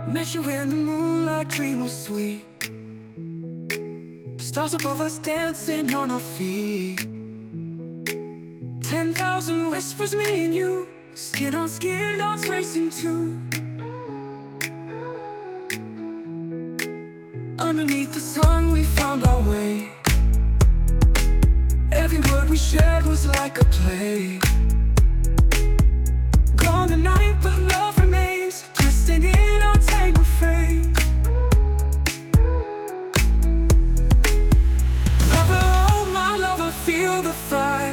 Met you in the moonlight, dream was sweet. Stars above us dancing on our feet. 10,000 whispers, me and you, skin on skin, hearts racing too. Underneath the sun we found our way. Every word we shared was like a play. Gone the night, but love remains, twisting in our tangled frame. Lover, oh my lover, feel the fire.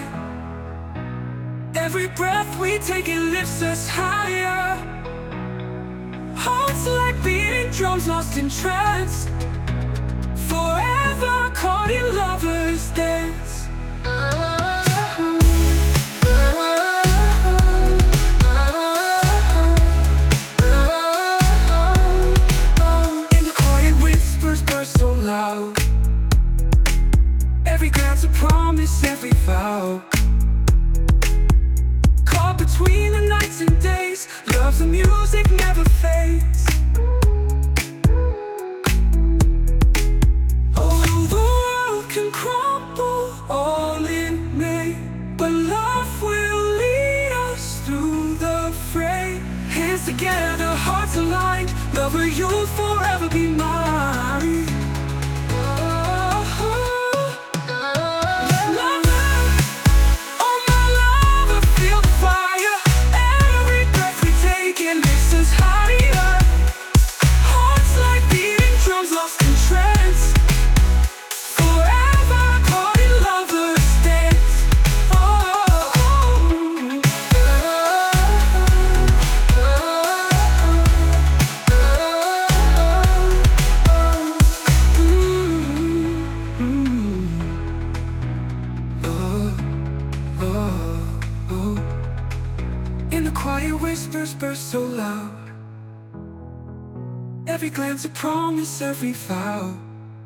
Every breath we take, it lifts us higher. Hearts like beating drums, lost in trance, forever caught in lovers' dance. In the quiet whispers burst so loud. Every glance a promise, every vow. Caught between the nights and days, love's the music never fades. Crumble all in May, but love will lead us through the fray. Hands together, hearts aligned, lover, you'll forever be mine. In the quiet whispers burst so loud. Every glance a promise, every vow.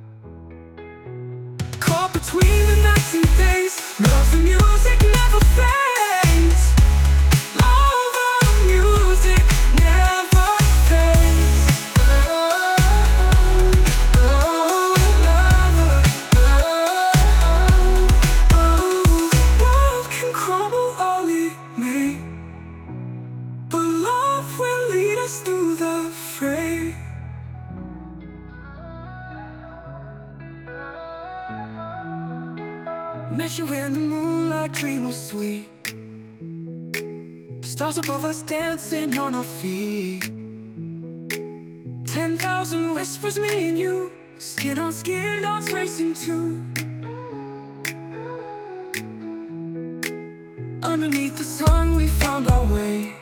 Caught between the nights and days, love's the music never fades. Love the music never fades. World can crumble, all it may, but love will lead us through the fray. Met you in the moonlight, dream was sweet. Stars above us dancing on our feet. 10,000 whispers, me and you, skin on skin, hearts racing too. Underneath the sun we found our way.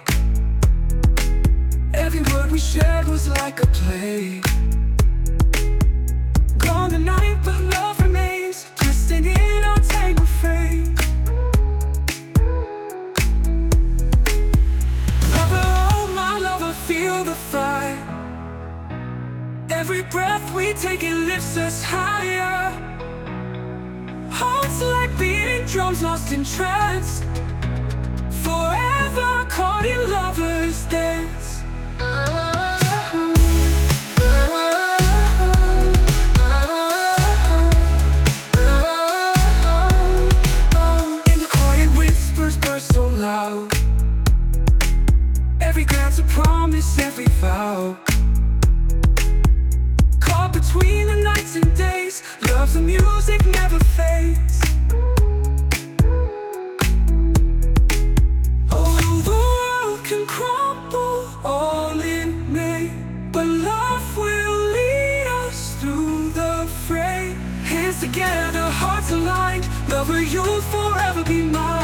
Every word we shared was like a play. Gone the night, but love remains, twisting in our tangled frame. Lover, oh my lover, feel the fire. Every breath we take, it lifts us higher. Hearts like beating drums, lost in trance, forever caught in lovers' dance. In the quiet whispers burst so loud. Every glance a promise, every vow. Caught between the nights and days, love's the music never fades. Can crumble all in May, but love will lead us through the fray. Hands together, hearts aligned, lover, you'll forever be mine.